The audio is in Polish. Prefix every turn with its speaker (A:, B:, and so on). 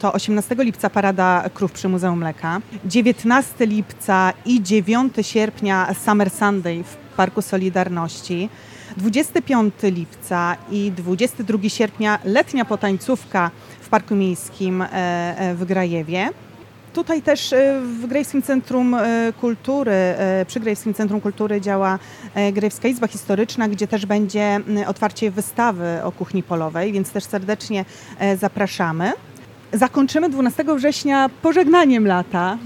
A: To 18 lipca Parada Krów przy Muzeum Mleka, 19 lipca i 9 sierpnia Summer Sunday w Parku Solidarności, 25 lipca i 22 sierpnia letnia potańcówka w Parku Miejskim w Grajewie. Tutaj też w Grajewskim Centrum Kultury, przy Grajewskim Centrum Kultury działa Grajewska Izba Historyczna, gdzie też będzie otwarcie wystawy o kuchni polowej, więc też serdecznie zapraszamy. Zakończymy 12 września pożegnaniem lata.